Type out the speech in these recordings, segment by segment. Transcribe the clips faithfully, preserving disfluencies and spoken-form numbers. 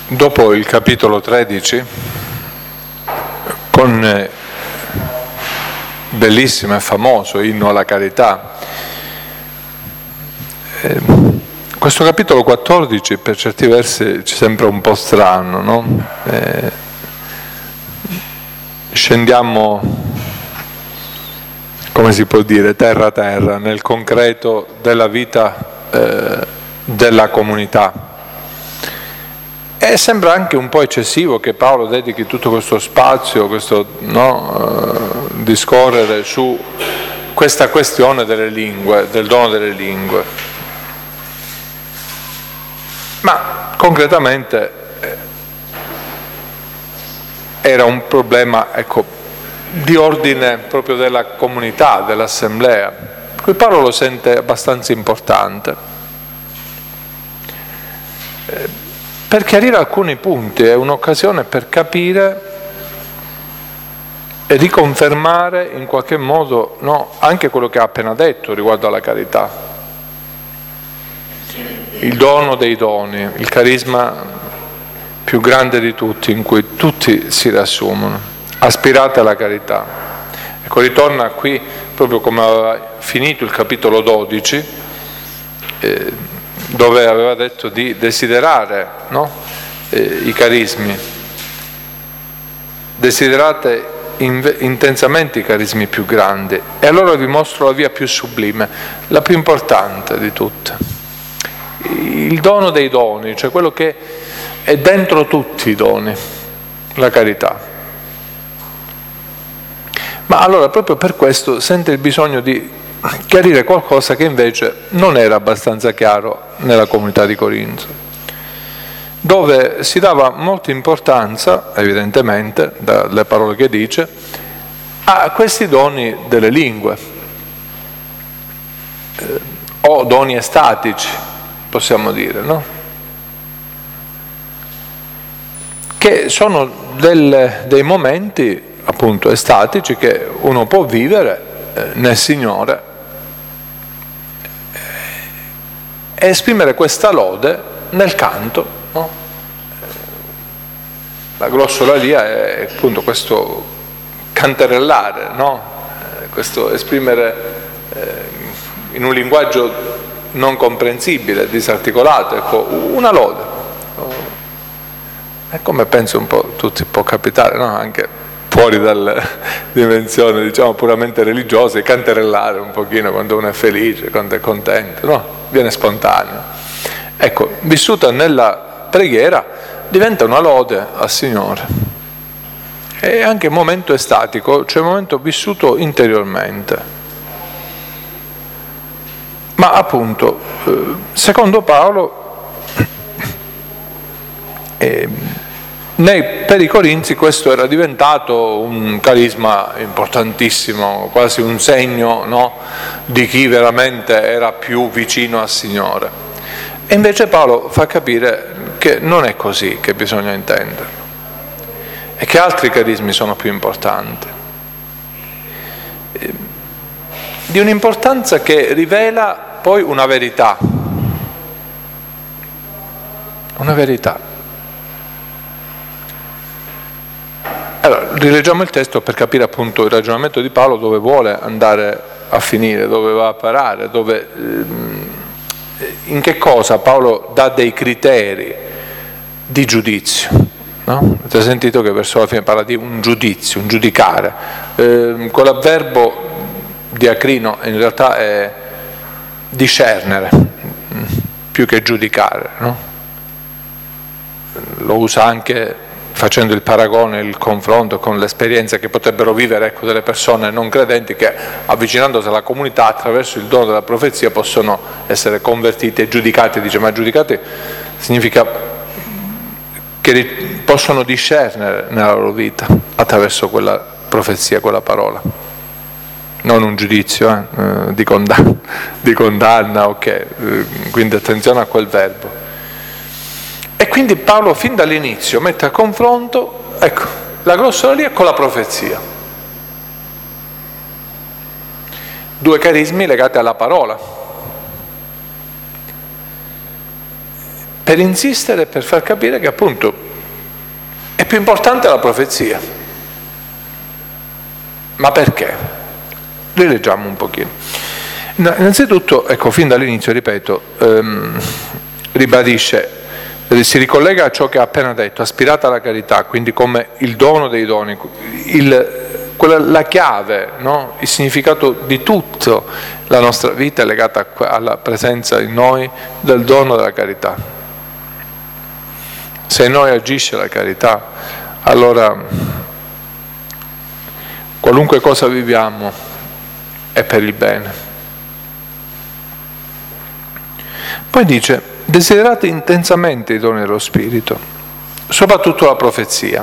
Dopo il capitolo tredici, con eh, bellissimo e famoso inno alla carità, eh, questo capitolo quattordici per certi versi ci sembra un po' strano, no? Eh, scendiamo, come si può dire, terra terra, nel concreto della vita eh, della comunità. E sembra anche un po' eccessivo che Paolo dedichi tutto questo spazio, questo no, uh, discorrere su questa questione delle lingue, del dono delle lingue. Ma concretamente eh, era un problema, ecco, di ordine proprio della comunità, dell'assemblea. Qui Paolo lo sente abbastanza importante. Eh, Per chiarire alcuni punti, è un'occasione per capire e riconfermare in qualche modo no, anche quello che ha appena detto riguardo alla carità. Il dono dei doni, il carisma più grande di tutti, in cui tutti si riassumono. Aspirate alla carità. Ecco, ritorna qui proprio come aveva finito il capitolo dodici, eh, dove aveva detto di desiderare no? eh, i carismi, desiderate in, intensamente i carismi più grandi, e allora vi mostro la via più sublime, la più importante di tutte, il dono dei doni, cioè quello che è dentro tutti i doni, la carità. Ma allora proprio per questo sente il bisogno di chiarire qualcosa che invece non era abbastanza chiaro nella comunità di Corinto, dove si dava molta importanza, evidentemente, dalle parole che dice, a questi doni delle lingue, eh, o doni estatici, possiamo dire, no? Che sono del, dei momenti, appunto, estatici che uno può vivere eh, nel Signore, e esprimere questa lode nel canto, no? La glossolalia è appunto questo canterellare, no? Questo esprimere eh, in un linguaggio non comprensibile, disarticolato, ecco, una lode. E come penso un po' tutti può capitare, no? Anche fuori dalle dimensioni, diciamo, puramente religiose, canterellare un pochino quando uno è felice, quando è contento, no? Viene spontaneo. Ecco, vissuta nella preghiera diventa una lode al Signore. È anche un momento estatico, cioè un momento vissuto interiormente. Ma appunto, secondo Paolo, eh, nei, per i Corinzi questo era diventato un carisma importantissimo, quasi un segno, no, di chi veramente era più vicino al Signore. E invece Paolo fa capire che non è così che bisogna intenderlo, e che altri carismi sono più importanti, di un'importanza che rivela poi una verità, una verità. Allora, rileggiamo il testo per capire appunto il ragionamento di Paolo, dove vuole andare a finire, dove va a parare, dove, in che cosa Paolo dà dei criteri di giudizio. No? Avete sentito che verso la fine parla di un giudizio, un giudicare. Eh, quell'avverbo diacrino in realtà è discernere, più che giudicare. No? Lo usa anche facendo il paragone, il confronto con l'esperienza che potrebbero vivere ecco, delle persone non credenti che, avvicinandosi alla comunità attraverso il dono della profezia, possono essere convertiti e giudicati. Dice, ma giudicati significa che possono discernere nella loro vita attraverso quella profezia, quella parola. Non un giudizio eh, di, condanna, di condanna, ok, eh, quindi attenzione a quel verbo. E quindi Paolo fin dall'inizio mette a confronto, ecco, la glossolalia con la profezia. Due carismi legati alla parola. per insistere e per far capire che appunto è più importante la profezia. Ma perché? Rileggiamo un pochino. Innanzitutto, ecco, fin dall'inizio, ripeto, ehm, ribadisce, si ricollega a ciò che ha appena detto, aspirata alla carità, quindi come il dono dei doni, il, quella, la chiave, no? Il significato di tutta la nostra vita è legata alla presenza in noi del dono della carità. Se in noi agisce la carità, allora qualunque cosa viviamo è per il bene. Poi dice, desiderate intensamente i doni dello Spirito, soprattutto la profezia.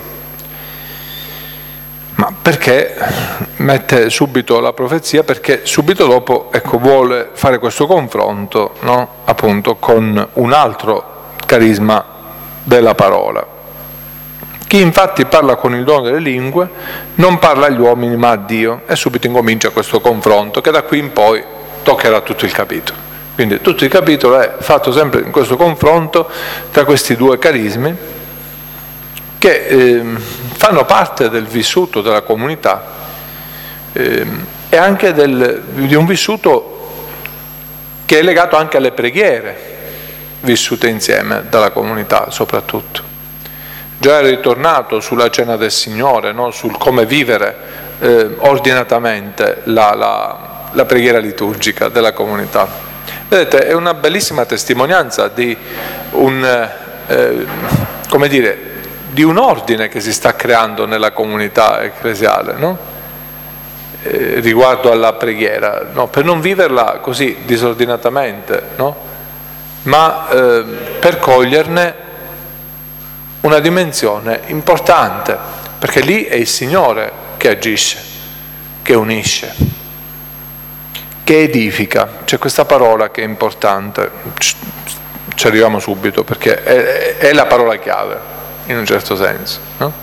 Ma perché mette subito la profezia? Perché subito dopo, ecco, vuole fare questo confronto, no? Appunto con un altro carisma della parola. Chi infatti parla con il dono delle lingue non parla agli uomini ma a Dio, e subito incomincia questo confronto che da qui in poi toccherà tutto il capitolo. Quindi tutto il capitolo è fatto sempre in questo confronto tra questi due carismi che eh, fanno parte del vissuto della comunità eh, e anche del, di un vissuto che è legato anche alle preghiere vissute insieme dalla comunità soprattutto. Già è ritornato sulla cena del Signore, no? Sul come vivere eh, ordinatamente la, la, la preghiera liturgica della comunità. Vedete, è una bellissima testimonianza di un, eh, come dire, di un ordine che si sta creando nella comunità ecclesiale, no? eh, riguardo alla preghiera, no? Per non viverla così disordinatamente, no? Ma eh, per coglierne una dimensione importante, perché lì è il Signore che agisce, che unisce, che edifica. C'è questa parola che è importante, ci arriviamo subito perché è, è la parola chiave in un certo senso, no?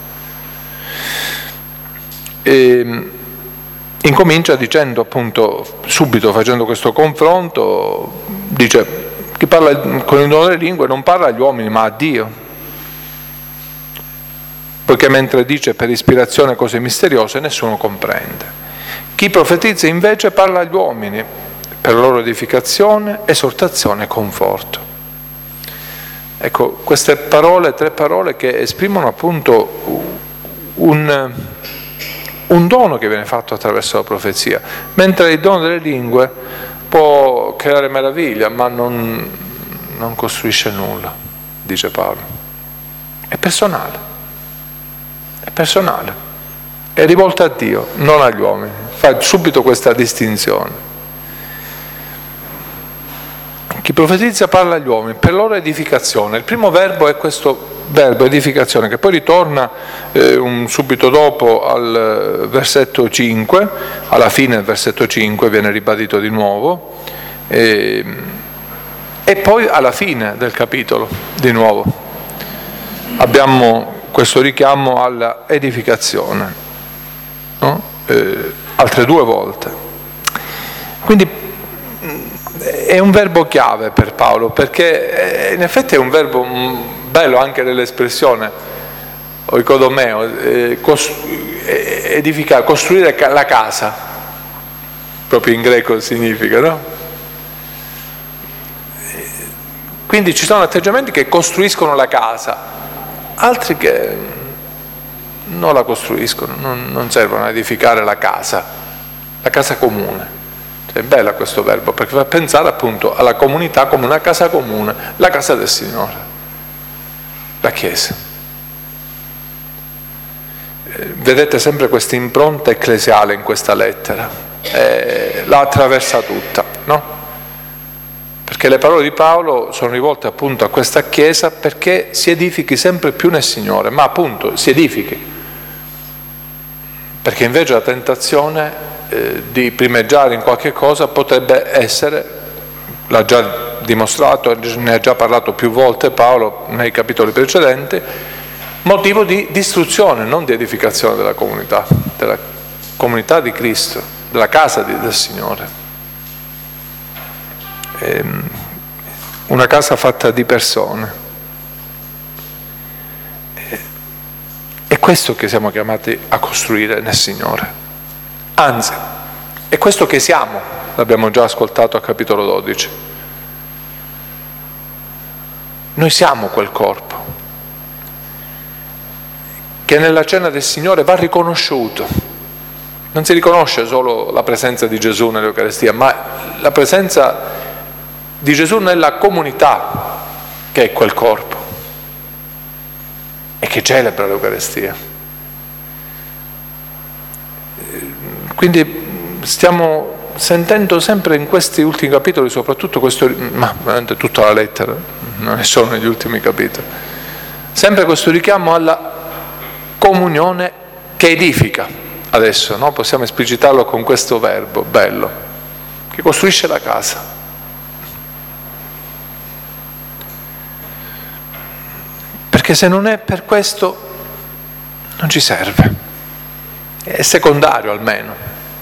E incomincia dicendo appunto subito, facendo questo confronto, dice chi parla con il dono delle lingue non parla agli uomini ma a Dio, poiché mentre dice per ispirazione cose misteriose nessuno comprende. Chi profetizza invece parla agli uomini per la loro edificazione, esortazione e conforto. Ecco, queste parole, tre parole che esprimono appunto un, un dono che viene fatto attraverso la profezia, mentre il dono delle lingue può creare meraviglia, ma non, non costruisce nulla, dice Paolo. È personale, è personale, è rivolta a Dio, non agli uomini. Fa subito questa distinzione. Chi profetizza parla agli uomini per loro edificazione. Il primo verbo è questo verbo edificazione, che poi ritorna eh, un, subito dopo al versetto cinque, alla fine del versetto cinque viene ribadito di nuovo, e, e poi alla fine del capitolo di nuovo abbiamo questo richiamo alla edificazione, no? eh, altre due volte. Quindi è un verbo chiave per Paolo, perché in effetti è un verbo bello anche nell'espressione oikodomeo, eh, edificare, costruire la casa, proprio in greco significa, no? Quindi ci sono atteggiamenti che costruiscono la casa, altri che non la costruiscono, non, non servono a edificare la casa, la casa comune. Cioè, è bello questo verbo perché fa pensare appunto alla comunità come una casa comune, la casa del Signore, la Chiesa. Eh, vedete sempre questa impronta ecclesiale in questa lettera, eh, la attraversa tutta, no? Perché le parole di Paolo sono rivolte appunto a questa Chiesa perché si edifichi sempre più nel Signore, ma appunto si edifichi. Perché invece la tentazione eh, di primeggiare in qualche cosa potrebbe essere, l'ha già dimostrato, ne ha già parlato più volte Paolo nei capitoli precedenti, motivo di distruzione, non di edificazione della comunità, della comunità di Cristo, della casa di, del Signore. Ehm, una casa fatta di persone. questo che siamo chiamati a costruire nel Signore. Anzi, è questo che siamo, l'abbiamo già ascoltato al capitolo dodici. Noi siamo quel corpo che nella cena del Signore va riconosciuto. Non si riconosce solo la presenza di Gesù nell'Eucaristia, ma la presenza di Gesù nella comunità che è quel corpo e che celebra l'Eucaristia. Quindi stiamo sentendo sempre in questi ultimi capitoli, soprattutto questo, ma veramente tutta la lettera, non è solo negli ultimi capitoli, sempre questo richiamo alla comunione che edifica. Adesso no? Possiamo esplicitarlo con questo verbo bello, che costruisce la casa. Perché se non è per questo non ci serve, è secondario almeno.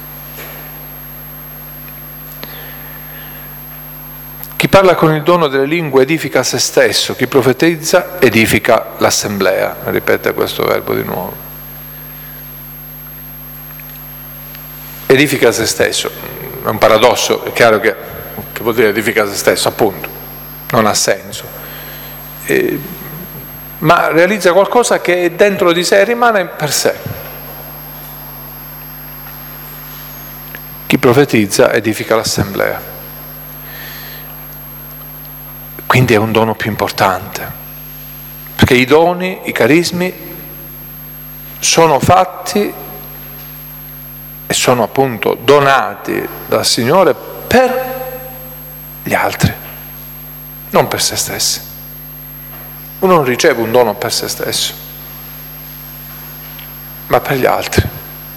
Chi parla con il dono delle lingue edifica se stesso, chi profetizza edifica l'assemblea. Ripete questo verbo di nuovo. Edifica se stesso, è un paradosso, è chiaro che, che vuol dire edifica se stesso, appunto, non ha senso. E, ma realizza qualcosa che è dentro di sé e rimane per sé. Chi profetizza edifica l'assemblea. Quindi è un dono più importante, perché i doni, i carismi sono fatti e sono appunto donati dal Signore per gli altri, non per se stessi. Uno non riceve un dono per se stesso, ma per gli altri.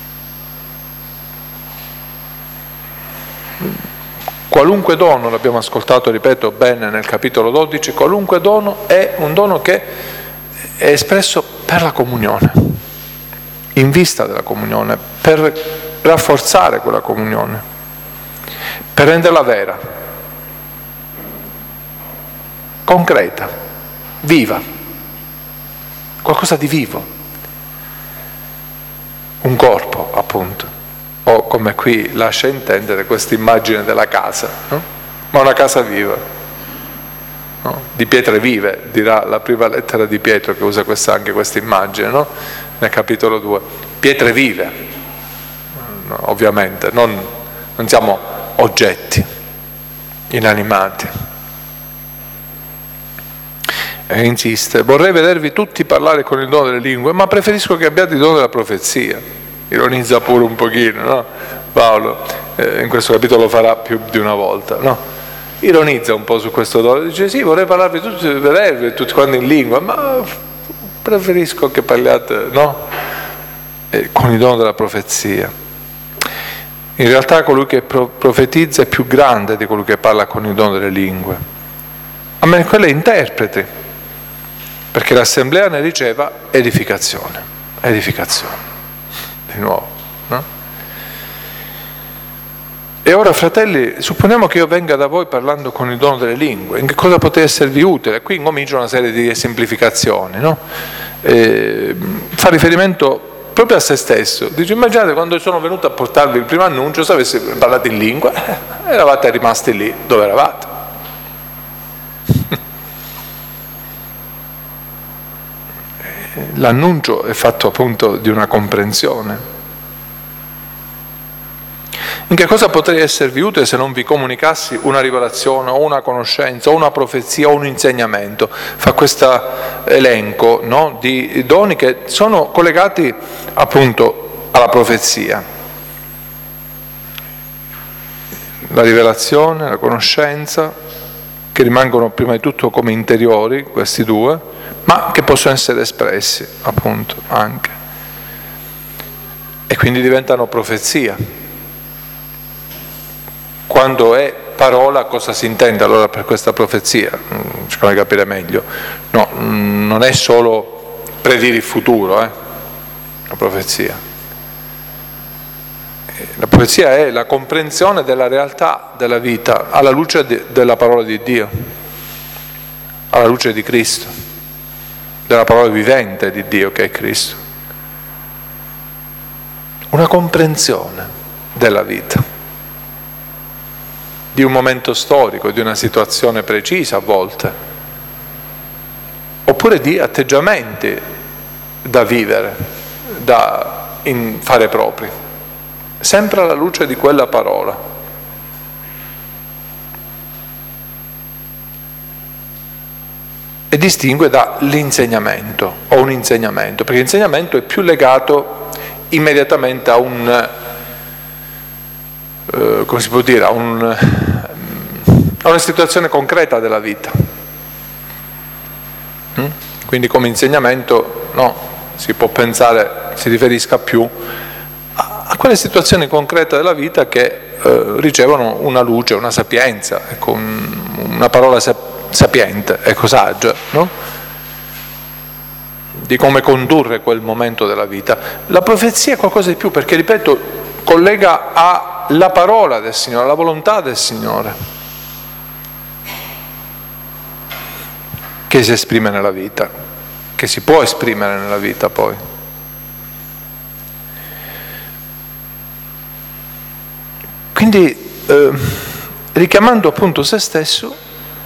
Qualunque dono, l'abbiamo ascoltato, ripeto, bene nel capitolo dodici, qualunque dono è un dono che è espresso per la comunione, in vista della comunione, per rafforzare quella comunione, per renderla vera, concreta, viva, qualcosa di vivo, un corpo appunto. O come qui lascia intendere questa immagine della casa, no? Ma una casa viva, no? Di pietre vive, dirà la prima lettera di Pietro che usa questa, anche questa immagine, no? Nel capitolo due, pietre vive, no, ovviamente, non, non siamo oggetti inanimati. E insiste, vorrei vedervi tutti parlare con il dono delle lingue, ma preferisco che abbiate il dono della profezia. Ironizza pure un pochino, no? Paolo, eh, in questo capitolo lo farà più di una volta, no? Ironizza un po' su questo dono, dice sì, vorrei parlarvi tutti, vedervi tutti quanti in lingua, ma preferisco che parliate, no? Eh, con il dono della profezia. In realtà colui che pro- profetizza è più grande di colui che parla con il dono delle lingue. A meno che quello interpreti, perché l'assemblea ne riceva edificazione, edificazione. Di nuovo, no? E ora, fratelli, supponiamo che io venga da voi parlando con il dono delle lingue, in che cosa potete esservi utile? Qui incomincio una serie di semplificazioni, no? E fa riferimento proprio a se stesso. Dice, immaginate quando sono venuto a portarvi il primo annuncio, se avessi parlato in lingua, eravate rimasti lì dove eravate. L'annuncio è fatto appunto di una comprensione. In che cosa potrei esservi utile se non vi comunicassi una rivelazione o una conoscenza o una profezia o un insegnamento? Fa questo elenco, no, di doni che sono collegati appunto alla profezia. La rivelazione, la conoscenza, che rimangono prima di tutto come interiori, questi due, ma che possono essere espressi appunto anche. E quindi diventano profezia. Quando è parola, cosa si intende allora per questa profezia? Cerchiamo di capire meglio. No, non è solo predire il futuro, eh? La profezia. La profezia è la comprensione della realtà della vita alla luce de- della parola di Dio, alla luce di Cristo, della parola vivente di Dio che è Cristo. una comprensione della vita, di un momento storico, di una situazione precisa a volte, oppure di atteggiamenti da vivere, da in fare propri, sempre alla luce di quella parola. E distingue dall'insegnamento o un insegnamento, perché l'insegnamento è più legato immediatamente a un, eh, come si può dire, a, un, a una situazione concreta della vita. Mm? Quindi come insegnamento, no, si può pensare, si riferisca più a, a quelle situazioni concrete della vita che eh, ricevono una luce, una sapienza, ecco, un, una parola sapiente. sapiente, ecco, saggia, no? Di come condurre quel momento della vita. La profezia è qualcosa di più, perché, ripeto, collega alla parola del Signore, alla volontà del Signore, che si esprime nella vita, che si può esprimere nella vita poi. Quindi, eh, richiamando appunto se stesso,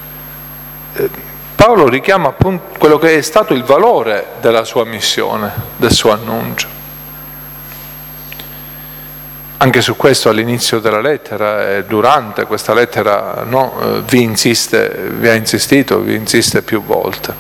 Paolo richiama appunto quello che è stato il valore della sua missione, del suo annuncio. Anche su questo all'inizio della lettera e durante questa lettera, no, vi insiste, vi ha insistito, vi insiste più volte.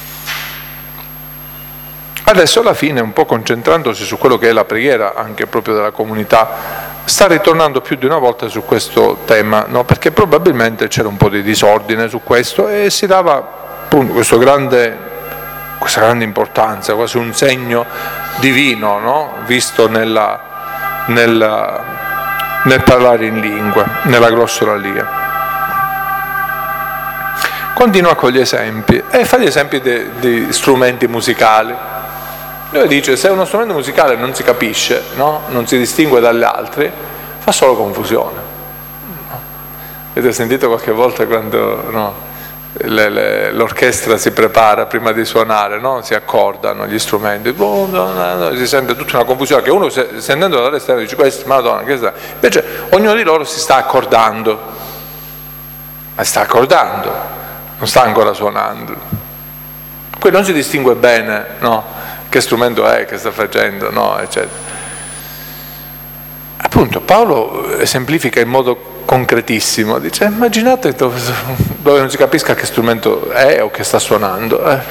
Adesso alla fine, un po' concentrandosi su quello che è la preghiera anche proprio della comunità, sta ritornando più di una volta su questo tema, no? Perché probabilmente c'era un po' di disordine su questo e si dava appunto questo grande, questa grande importanza, quasi un segno divino, no? Visto nella, nella, nel parlare in lingue, nella glossolalia. Continua con gli esempi e fa gli esempi di strumenti musicali. Lui dice: se uno strumento musicale non si capisce, no? Non si distingue dagli altri, fa solo confusione. No? Avete sentito qualche volta quando, no, le, le, l'orchestra si prepara prima di suonare, no? Si accordano gli strumenti, si sente tutta una confusione che uno, se, sentendo dall'esterno, dice: questa, Madonna, che sta? Invece ognuno di loro si sta accordando, ma sta accordando, non sta ancora suonando. Qui non si distingue bene, no? Che strumento è, che sta facendo, no, eccetera. Appunto Paolo esemplifica in modo concretissimo, dice: immaginate dove, dove non si capisca che strumento è o che sta suonando, eh.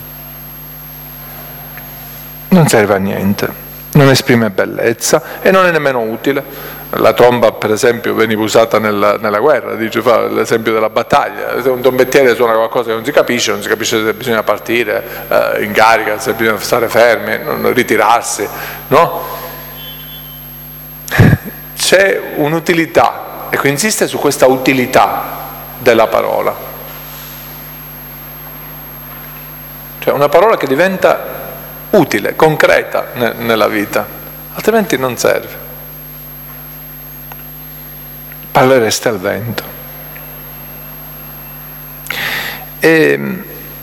Non serve a niente, non esprime bellezza e non è nemmeno utile. La tromba, per esempio, veniva usata nella, nella guerra, dice, fa l'esempio della battaglia. Se un trombettiere suona qualcosa che non si capisce, non si capisce se bisogna partire eh, in carica, se bisogna stare fermi, non ritirarsi, no? C'è un'utilità, ecco, insiste su questa utilità della parola. Cioè una parola che diventa utile, concreta ne, nella vita, altrimenti non serve. Parlereste al vento. E,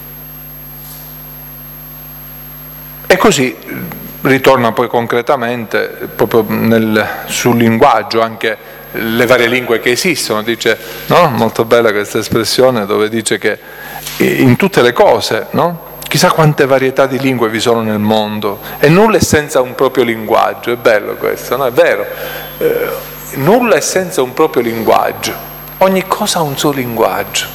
e così ritorna poi concretamente proprio nel, sul linguaggio, anche le varie lingue che esistono, dice, no? Molto bella questa espressione dove dice che in tutte le cose, no? Chissà quante varietà di lingue vi sono nel mondo e nulla è senza un proprio linguaggio. È bello questo, no? È vero. Eh, nulla è senza un proprio linguaggio, ogni cosa ha un suo linguaggio.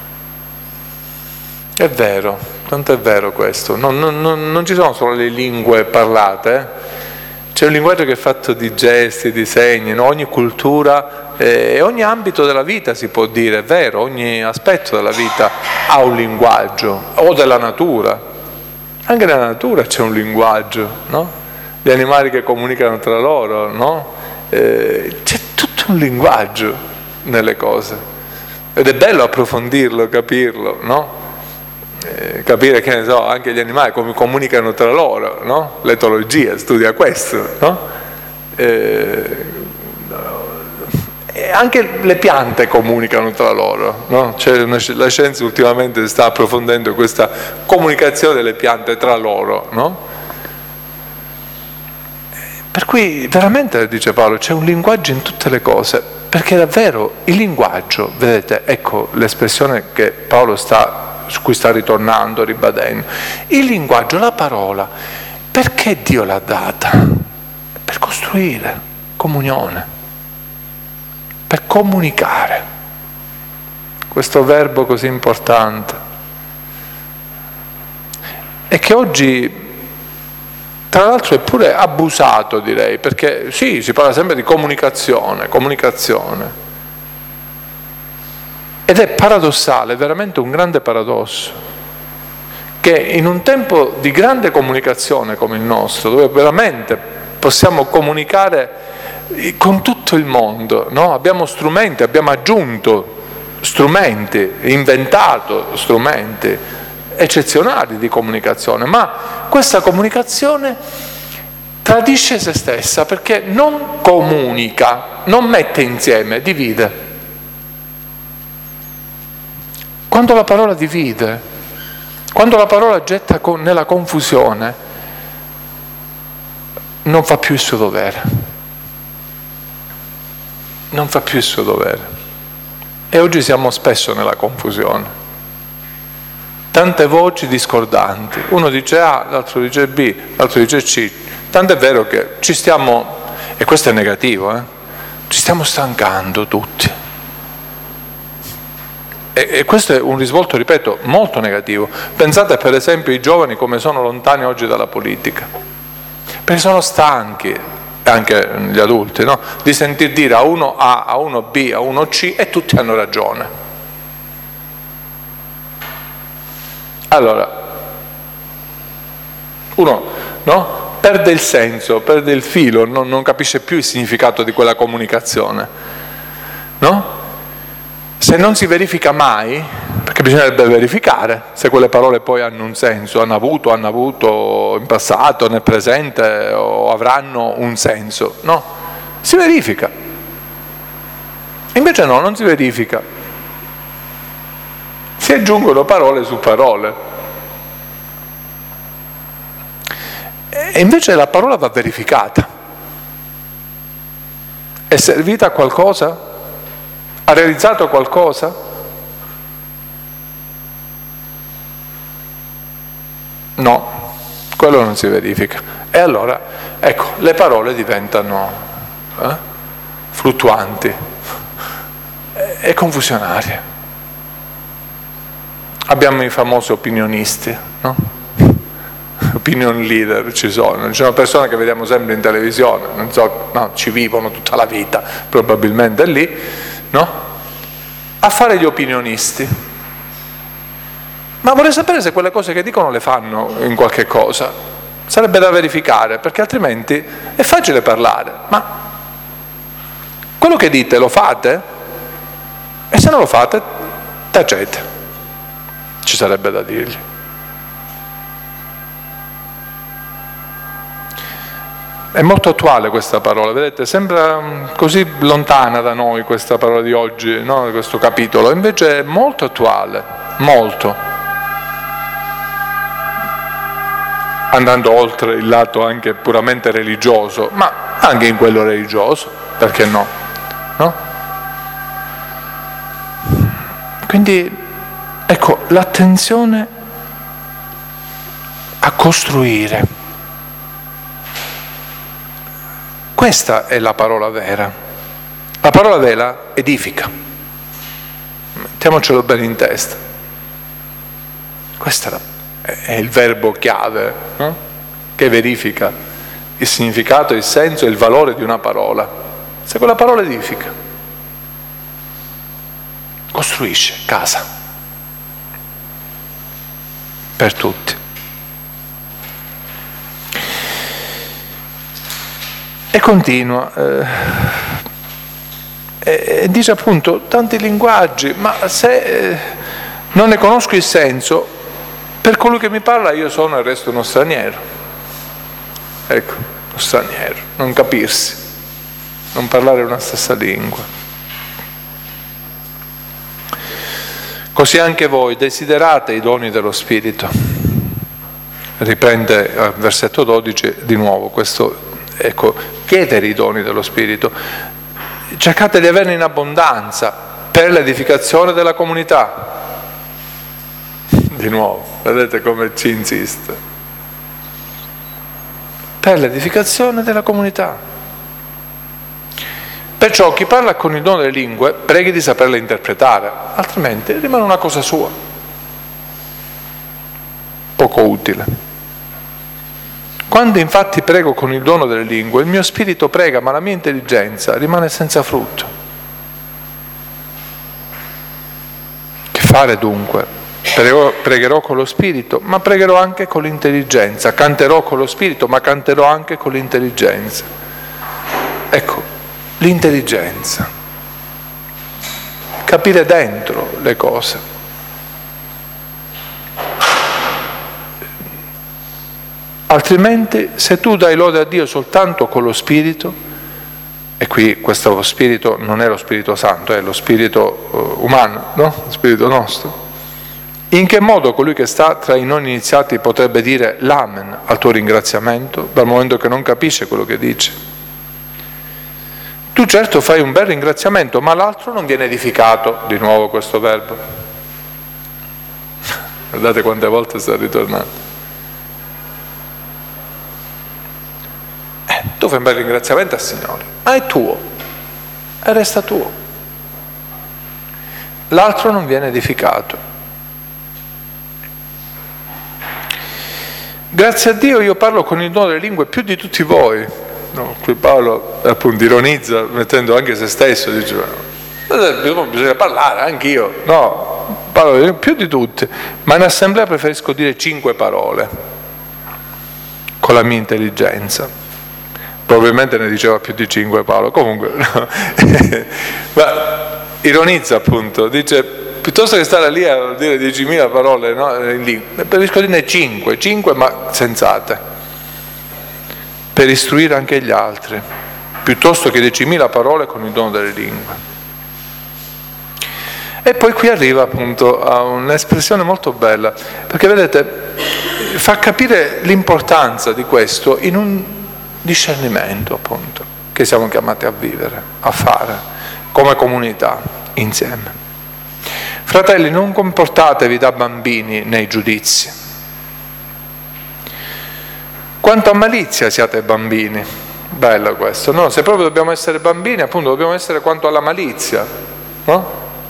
È vero, tanto è vero questo, non, non, non, non ci sono solo le lingue parlate, eh? C'è un linguaggio che è fatto di gesti, di segni, no? Ogni cultura eh, e ogni ambito della vita, si può dire, è vero, ogni aspetto della vita ha un linguaggio, o della natura, anche nella natura c'è un linguaggio, no? Gli animali che comunicano tra loro, no? Eh, c'è tutto un linguaggio nelle cose ed è bello approfondirlo, capirlo, no? Eh, capire, che ne so, anche gli animali come comunicano tra loro, no? L'etologia studia questo, no? Eh, e anche le piante comunicano tra loro, no? C'è una, la scienza ultimamente sta approfondendo questa comunicazione delle piante tra loro, no? Per cui veramente, dice Paolo, c'è un linguaggio in tutte le cose, perché davvero il linguaggio, vedete, ecco l'espressione che Paolo sta, su cui sta ritornando, ribadendo, il linguaggio, la parola, perché Dio l'ha data? Per costruire comunione, per comunicare, questo verbo così importante, e che oggi tra l'altro è pure abusato, direi, perché sì, si parla sempre di comunicazione, comunicazione. Ed è paradossale, è veramente un grande paradosso, che in un tempo di grande comunicazione come il nostro, dove veramente possiamo comunicare con tutto il mondo, no? Abbiamo strumenti, abbiamo aggiunto strumenti, inventato strumenti eccezionali di comunicazione, ma questa comunicazione tradisce se stessa, perché non comunica, non mette insieme, divide. Quando la parola divide, quando la parola getta con, nella confusione, non fa più il suo dovere, non fa più il suo dovere. E oggi siamo spesso nella confusione. Tante voci discordanti, uno dice A, l'altro dice B, l'altro dice C, tanto è vero che ci stiamo, e questo è negativo, eh, ci stiamo stancando tutti. E, e questo è un risvolto, ripeto, molto negativo. Pensate per esempio ai giovani come sono lontani oggi dalla politica, perché sono stanchi, anche gli adulti, no? Di sentir dire a uno A, a uno B, a uno C e tutti hanno ragione. Allora, uno, no? Perde il senso, perde il filo, non, non capisce più il significato di quella comunicazione, no? Se non si verifica mai, perché bisognerebbe verificare se quelle parole poi hanno un senso, hanno avuto, hanno avuto in passato, nel presente, o avranno un senso, no? Si verifica. Invece no, non si verifica. Si aggiungono parole su parole. E invece la parola va verificata. È servita a qualcosa? Ha realizzato qualcosa? No, quello non si verifica. E allora, ecco, le parole diventano eh, fluttuanti e, e confusionarie. Abbiamo i famosi opinionisti, no? Opinion leader ci sono, ci sono persone che vediamo sempre in televisione, non so, no, ci vivono tutta la vita, probabilmente lì, no? A fare gli opinionisti. Ma vorrei sapere se quelle cose che dicono le fanno in qualche cosa. Sarebbe da verificare, perché altrimenti è facile parlare, ma quello che dite lo fate? E se non lo fate, tacete. Ci sarebbe da dirgli. È molto attuale questa parola, vedete, sembra così lontana da noi questa parola di oggi, no? Questo capitolo, invece è molto attuale, molto. Andando oltre il lato anche puramente religioso, ma anche in quello religioso, perché no? No? Quindi ecco, l'attenzione a costruire. Questa è la parola vera. La parola vera edifica. Mettiamocelo bene in testa. Questo è il verbo chiave, no? Che verifica il significato, il senso e il valore di una parola. Se quella parola edifica, costruisce casa. Per tutti. E continua eh, e, e dice appunto tanti linguaggi, ma se eh, non ne conosco il senso, per colui che mi parla io sono e resto uno straniero. Ecco, uno straniero, non capirsi, non parlare una stessa lingua. Così anche voi desiderate i doni dello Spirito. Riprende al versetto dodici di nuovo questo ecco, chiedere i doni dello Spirito, cercate di averne in abbondanza per l'edificazione della comunità. Di nuovo, vedete come ci insiste, per l'edificazione della comunità. Perciò chi parla con il dono delle lingue preghi di saperle interpretare, altrimenti rimane una cosa sua, poco utile. Quando infatti prego con il dono delle lingue, il mio spirito prega, ma la mia intelligenza rimane senza frutto. Che fare dunque? Prego, pregherò con lo spirito, ma pregherò anche con l'intelligenza. Canterò con lo spirito, ma canterò anche con l'intelligenza. Ecco, l'intelligenza. Capire dentro le cose. Altrimenti, se tu dai lode a Dio soltanto con lo spirito, e qui questo spirito non è lo Spirito Santo, è lo spirito uh, umano, no? Lo spirito nostro. In che modo colui che sta tra i non iniziati potrebbe dire l'amen al tuo ringraziamento, dal momento che non capisce quello che dice? Tu certo fai un bel ringraziamento, ma l'altro non viene edificato. Di nuovo questo verbo. Guardate quante volte sta ritornando. Eh, tu fai un bel ringraziamento al Signore, ma è tuo, e resta tuo. L'altro non viene edificato. Grazie a Dio io parlo con il dono delle lingue più di tutti voi. No, qui Paolo appunto ironizza mettendo anche se stesso, dice bisogna parlare anch'io. No, parlo più di tutti, ma in assemblea preferisco dire cinque parole con la mia intelligenza. Probabilmente ne diceva più di cinque Paolo, comunque no. Ma ironizza appunto, dice piuttosto che stare lì a dire diecimila parole, no, in lingua, preferisco dirne cinque, cinque ma sensate, per istruire anche gli altri, piuttosto che diecimila parole con il dono delle lingue. E poi qui arriva appunto a un'espressione molto bella, perché vedete, fa capire l'importanza di questo in un discernimento appunto, che siamo chiamati a vivere, a fare, come comunità, insieme. Fratelli, non comportatevi da bambini nei giudizi. Quanto a malizia siate bambini. Bello questo, no? Se proprio dobbiamo essere bambini, appunto, dobbiamo essere quanto alla malizia, no?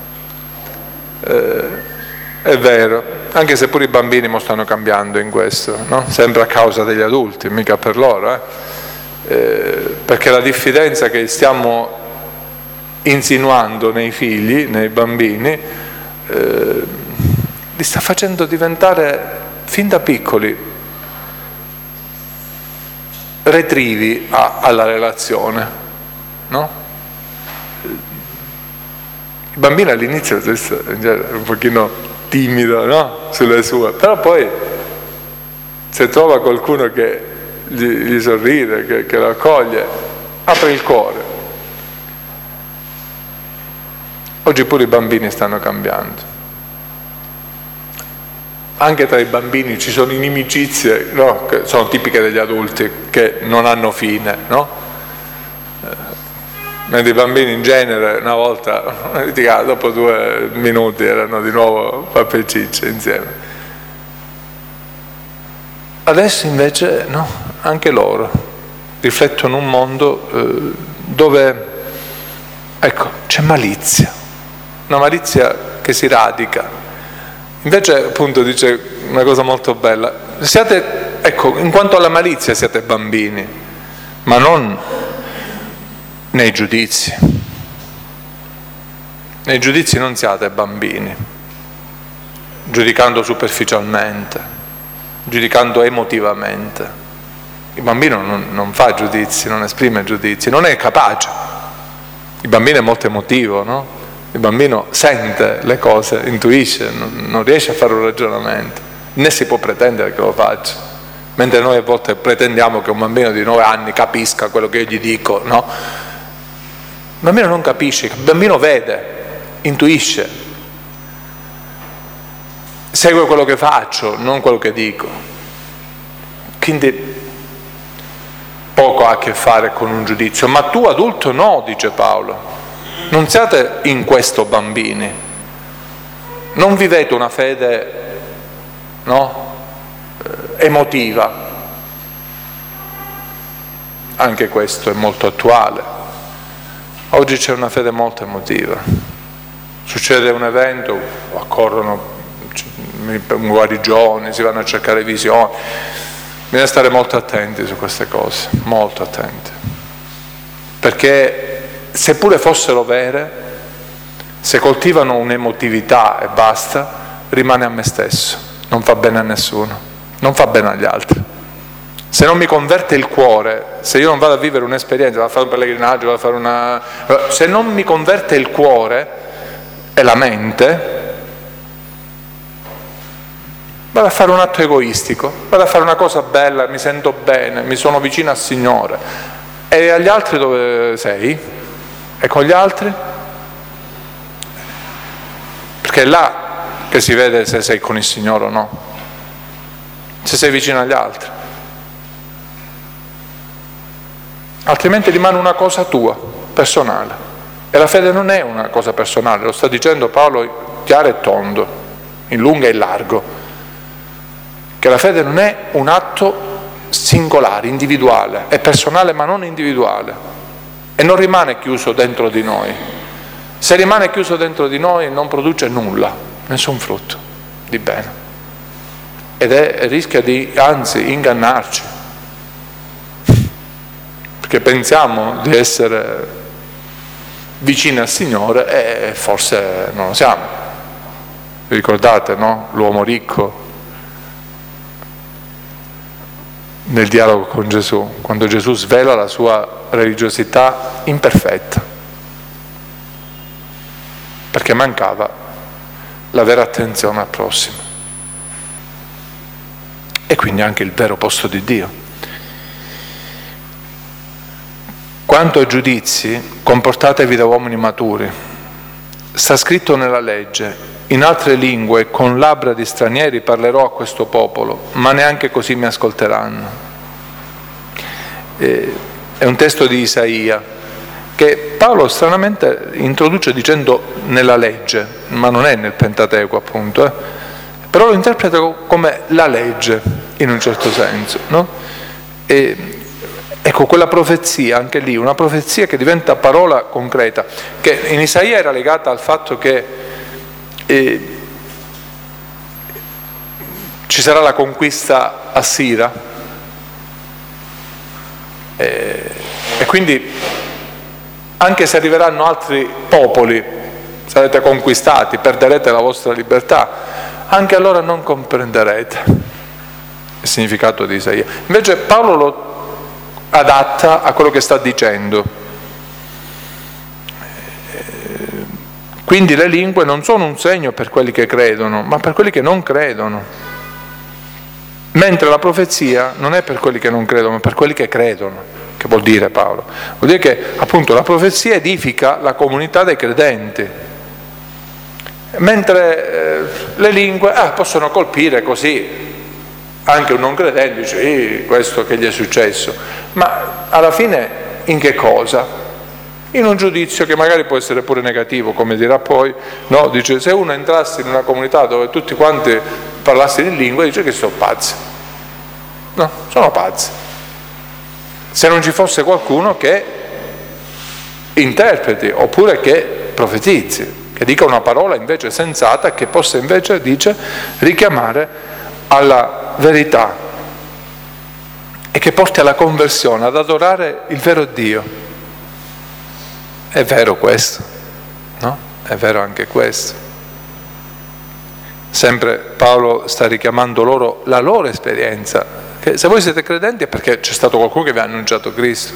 Eh, è vero, anche se pure i bambini mo stanno cambiando in questo, no? Sempre a causa degli adulti, mica per loro, eh? Eh, perché la diffidenza che stiamo insinuando nei figli, nei bambini, Eh, li sta facendo diventare fin da piccoli retrivi a, alla relazione, no? Il bambino all'inizio è un pochino timido, no? Sulle sue, però poi se trova qualcuno che gli, gli sorride, che, che lo accoglie, apre il cuore. Oggi pure i bambini stanno cambiando. Anche tra i bambini ci sono inimicizie, no? Che sono tipiche degli adulti, che non hanno fine, no? Eh, mentre i bambini in genere una volta, dopo due minuti erano di nuovo pappa e ciccia insieme. Adesso invece no, anche loro riflettono un mondo eh, dove, ecco, c'è malizia. Una malizia che si radica. Invece appunto dice una cosa molto bella, siate, ecco, in quanto alla malizia siate bambini, ma non nei giudizi. Nei giudizi non siate bambini, giudicando superficialmente, giudicando emotivamente. Il bambino non, non fa giudizi, non esprime giudizi, non è capace. Il bambino è molto emotivo, no? Il bambino sente le cose, intuisce, non, non riesce a fare un ragionamento, né si può pretendere che lo faccia. Mentre noi a volte pretendiamo che un bambino di nove anni capisca quello che io gli dico, no? Il bambino non capisce, il bambino vede, intuisce, segue quello che faccio, non quello che dico. Quindi poco ha a che fare con un giudizio, ma tu adulto no, dice Paolo, non siate in questo bambini, non vivete una fede, no, emotiva, anche questo è molto attuale, oggi c'è una fede molto emotiva, succede un evento, accorrono guarigioni, si vanno a cercare visioni. Bisogna stare molto attenti su queste cose, molto attenti, perché seppure fossero vere, se coltivano un'emotività e basta, rimane a me stesso, non fa bene a nessuno, non fa bene agli altri. Se non mi converte il cuore, se io non vado a vivere un'esperienza, vado a fare un pellegrinaggio, vado a fare una... se non mi converte il cuore e la mente, vado a fare un atto egoistico, vado a fare una cosa bella, mi sento bene, mi sono vicino al Signore. E agli altri dove sei? E con gli altri? Perché è là che si vede se sei con il Signore o no, se sei vicino agli altri. Altrimenti rimane una cosa tua, personale. E la fede non è una cosa personale, lo sta dicendo Paolo chiaro e tondo, in lungo e in largo. Che la fede non è un atto singolare, individuale, è personale ma non individuale e non rimane chiuso dentro di noi. Se rimane chiuso dentro di noi non produce nulla, nessun frutto di bene ed è, rischia di anzi ingannarci, perché pensiamo di essere vicini al Signore e forse non lo siamo. Vi ricordate, no? L'uomo ricco nel dialogo con Gesù, quando Gesù svela la sua religiosità imperfetta, perché mancava la vera attenzione al prossimo e quindi anche il vero posto di Dio. Quanto ai giudizi, comportatevi da uomini maturi. Sta scritto nella legge: in altre lingue, con labbra di stranieri parlerò a questo popolo, ma neanche così mi ascolteranno. Eh, è un testo di Isaia che Paolo stranamente introduce dicendo nella legge, ma non è nel Pentateuco appunto, eh? Però lo interpreta come la legge in un certo senso, no? E, ecco, quella profezia, anche lì, una profezia che diventa parola concreta, che in Isaia era legata al fatto che E ci sarà la conquista assira e, e quindi anche se arriveranno altri popoli sarete conquistati, perderete la vostra libertà, anche allora non comprenderete il significato di Isaia. Invece Paolo lo adatta a quello che sta dicendo. Quindi le lingue non sono un segno per quelli che credono, ma per quelli che non credono. Mentre la profezia non è per quelli che non credono, ma per quelli che credono. Che vuol dire Paolo? Vuol dire che appunto la profezia edifica la comunità dei credenti. Mentre eh, le lingue ah, possono colpire così anche un non credente, dice eh, questo che gli è successo. Ma alla fine in che cosa? In un giudizio che magari può essere pure negativo, come dirà poi, no? Dice, se uno entrasse in una comunità dove tutti quanti parlassero in lingue, dice che sono pazzi. No, sono pazzi. Se non ci fosse qualcuno che interpreti, oppure che profetizzi, che dica una parola invece sensata, che possa invece, dice, richiamare alla verità e che porti alla conversione, ad adorare il vero Dio. È vero questo, no? È vero anche questo. Sempre Paolo sta richiamando loro la loro esperienza, che se voi siete credenti è perché c'è stato qualcuno che vi ha annunciato Cristo.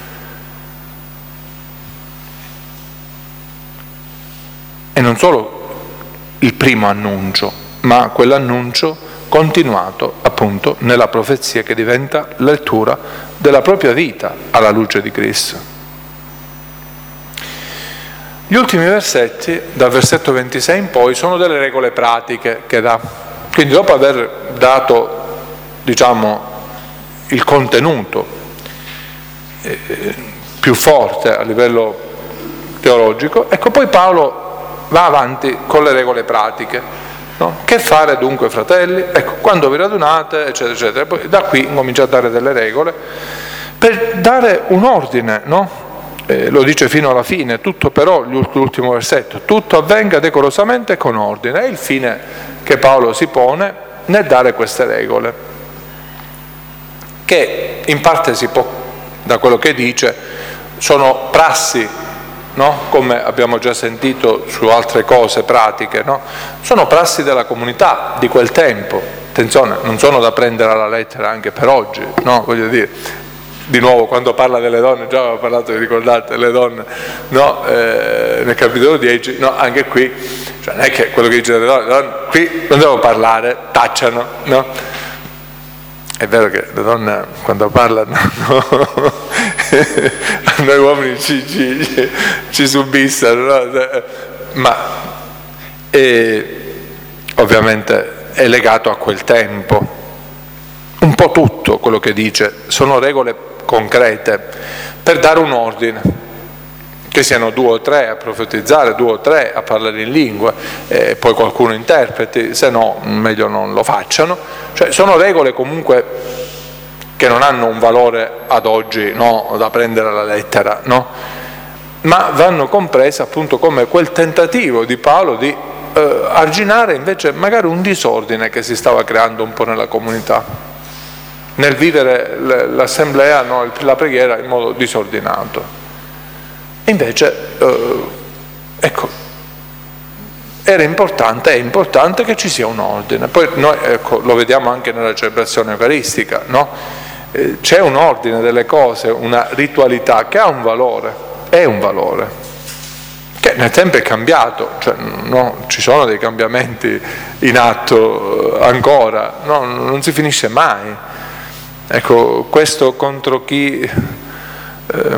E non solo il primo annuncio, ma quell'annuncio continuato appunto nella profezia che diventa lettura della propria vita alla luce di Cristo. Gli ultimi versetti, dal versetto ventisei in poi, sono delle regole pratiche che dà. Quindi dopo aver dato, diciamo, il contenuto eh, più forte a livello teologico. Ecco, poi Paolo va avanti con le regole pratiche, no? Che fare dunque, fratelli? Ecco, quando vi radunate, eccetera, eccetera. Poi da qui comincia a dare delle regole per dare un ordine, no? Eh, lo dice fino alla fine, tutto però, l'ultimo versetto, tutto avvenga decorosamente e con ordine. È il fine che Paolo si pone nel dare queste regole, che in parte si può, da quello che dice, sono prassi, no? Come abbiamo già sentito su altre cose pratiche, no? Sono prassi della comunità di quel tempo. Attenzione, non sono da prendere alla lettera anche per oggi, no? Voglio dire, di nuovo, quando parla delle donne, già avevo parlato, vi ricordate, le donne, no? Eh, nel capitolo dieci, no? Anche qui, cioè non è che quello che dice le donne, le donne qui non devo parlare, tacciano, no? È vero che le donne quando parlano, no? A noi uomini ci, ci, ci subissano, no? Ma è, ovviamente è legato a quel tempo. Un po' tutto quello che dice sono regole concrete per dare un ordine, che siano due o tre a profetizzare, due o tre a parlare in lingue, e poi qualcuno interpreti, se no meglio non lo facciano. Cioè sono regole comunque che non hanno un valore ad oggi, no, da prendere alla lettera, no? Ma vanno comprese appunto come quel tentativo di Paolo di eh, arginare invece magari un disordine che si stava creando un po' nella comunità, nel vivere l'assemblea, no, la preghiera in modo disordinato. Invece, eh, ecco, era importante, è importante che ci sia un ordine. Poi noi, ecco, lo vediamo anche nella celebrazione eucaristica, no? Eh, c'è un ordine delle cose, una ritualità che ha un valore, è un valore, che nel tempo è cambiato, cioè, no, ci sono dei cambiamenti in atto ancora, no, non si finisce mai. Ecco, questo contro chi eh,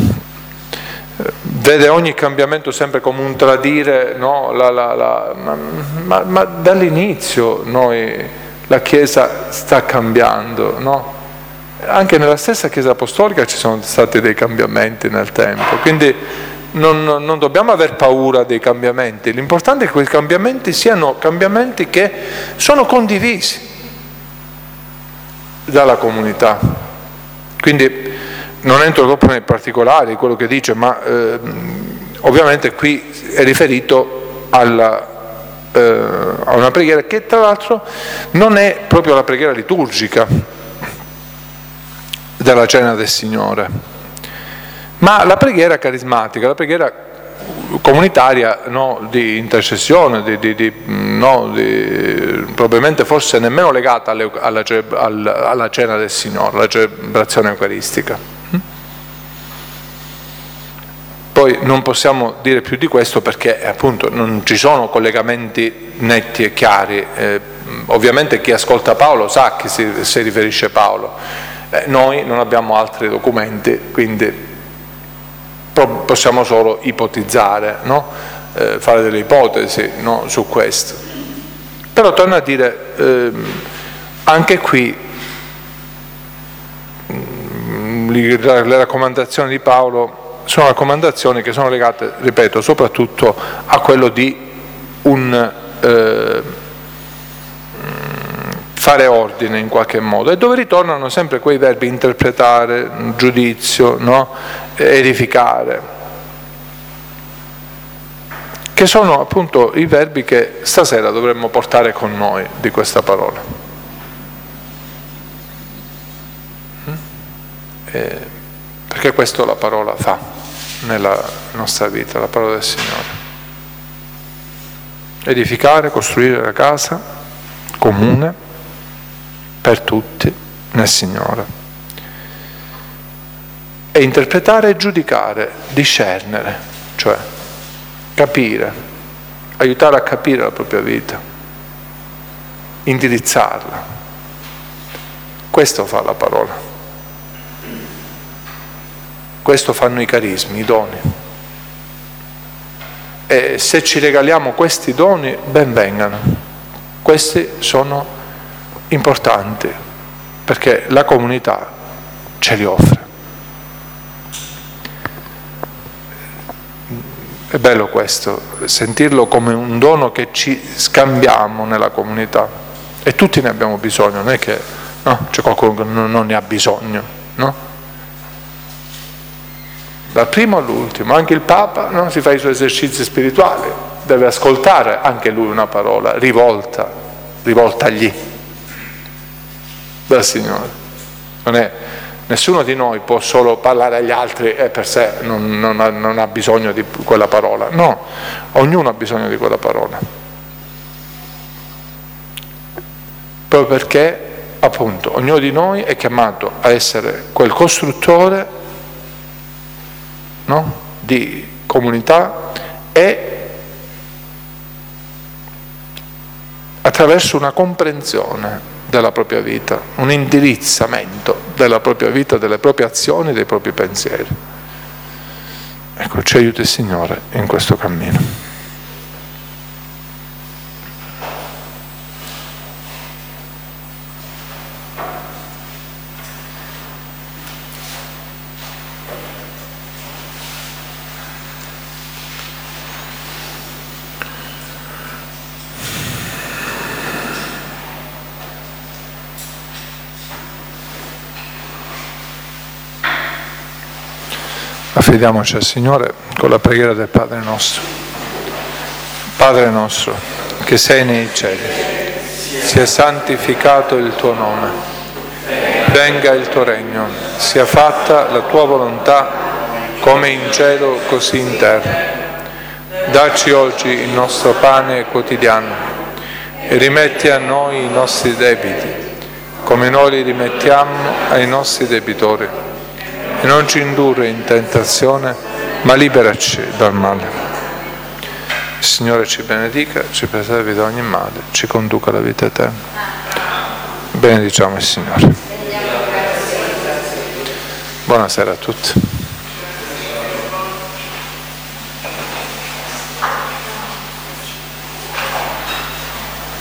vede ogni cambiamento sempre come un tradire, no? la, la, la, ma, ma, ma dall'inizio noi, la Chiesa sta cambiando, no? Anche nella stessa Chiesa Apostolica ci sono stati dei cambiamenti nel tempo, quindi non, non dobbiamo aver paura dei cambiamenti, l'importante è che quei cambiamenti siano cambiamenti che sono condivisi dalla comunità. Quindi non entro troppo nei particolari di quello che dice, ma eh, ovviamente qui è riferito alla, eh, a una preghiera che tra l'altro non è proprio la preghiera liturgica della Cena del Signore, ma la preghiera carismatica, la preghiera comunitaria, no, di intercessione, di, di, di, no, di, probabilmente forse nemmeno legata alle, alla, alla, alla Cena del Signore, alla celebrazione eucaristica. Poi non possiamo dire più di questo perché appunto non ci sono collegamenti netti e chiari. Eh, ovviamente chi ascolta Paolo sa a chi si, si riferisce Paolo. Eh, noi non abbiamo altri documenti, quindi possiamo solo ipotizzare, no? eh, fare delle ipotesi, no? Su questo. Però torno a dire, eh, anche qui mh, le raccomandazioni di Paolo sono raccomandazioni che sono legate, ripeto, soprattutto a quello di un eh, fare ordine in qualche modo, e dove ritornano sempre quei verbi interpretare, giudizio, no? Edificare, che sono appunto i verbi che stasera dovremmo portare con noi di questa parola. Eh, perché questo la parola fa nella nostra vita, la parola del Signore. Edificare, costruire la casa comune per tutti nel Signore. E interpretare e giudicare, discernere, cioè capire, aiutare a capire la propria vita, indirizzarla. Questo fa la parola. Questo fanno i carismi, i doni. E se ci regaliamo questi doni, ben vengano. Questi sono importanti perché la comunità ce li offre. È bello questo, sentirlo come un dono che ci scambiamo nella comunità, e tutti ne abbiamo bisogno, non è che no, c'è qualcuno che non ne ha bisogno, no? Dal primo all'ultimo, anche il Papa, no, si fa i suoi esercizi spirituali, deve ascoltare anche lui una parola rivolta, rivoltagli dal Signore. Non è, nessuno di noi può solo parlare agli altri e per sé non, non, ha, non ha bisogno di quella parola, no, ognuno ha bisogno di quella parola, proprio perché appunto ognuno di noi è chiamato a essere quel costruttore, no, di comunità, e attraverso una comprensione della propria vita, un indirizzamento della propria vita, delle proprie azioni, dei propri pensieri. Ecco, ci aiuti il Signore in questo cammino. Affidiamoci al Signore con la preghiera del Padre nostro. Padre nostro, che sei nei cieli, sia santificato il tuo nome, venga il tuo regno, sia fatta la tua volontà come in cielo così in terra. Dacci oggi il nostro pane quotidiano e rimetti a noi i nostri debiti, come noi li rimettiamo ai nostri debitori. E non ci indurre in tentazione, ma liberaci dal male. Il Signore ci benedica, ci preservi da ogni male, ci conduca alla vita eterna. Benediciamo il Signore. Buonasera a tutti.